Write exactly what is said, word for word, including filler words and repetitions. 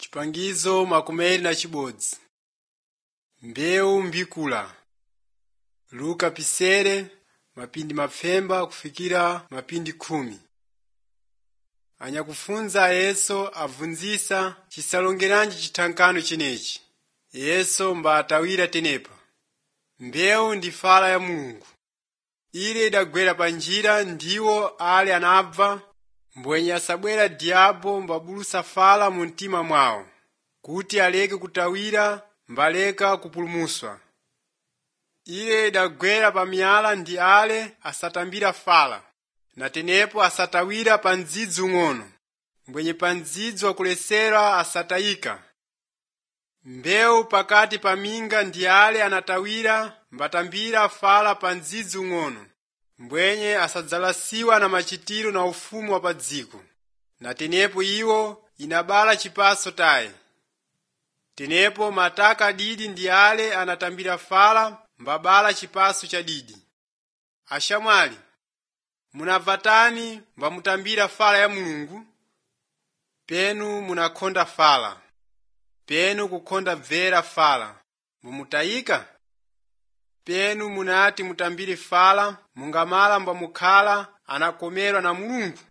Chipangizo makumeri na chibodzi. Mbewu mbikula. Luka pisere mapindi mapfemba kufikira mapindi khumi. Anyakufunza Yesu avunzisa chisalongeranji chithankano chinechi. Yesu mba atawira tenepa. Mbewu ndi fala ya Mulungu. Ile idagwera pa njira ndiwo ale anabva mbwenye asabwera diabo mbabulusa fala mu mtima mwawo kuti aleke kutawira mbaleka kupulumuswa. Ile idagwera pa miyala ndi ale asatambira fala na tenepo asatawira pa ndzidzi ung'ono mbwenye pa ndzidzi wakulesera asatayika. Mbewu pakati pa minga ndi ale anatawira mbatambira fala pa ndzidzi ung'ono mbwenye asadzalasiwa na machitiro na ufumu wa pa dziko. Na tenepo iwo inabala chipaso tayi. Tenepo mataka didi ndi ale anatambira fala mbabala chipaso cha didi. Ashamwali, munavatani mbamutambira fala ya Mulungu? Penu munakonda fala. Penu kukonda vera fala. Mumutayika? Penu munati mutambire fala mungamala mbamukhala anakomerwa na Mulungu.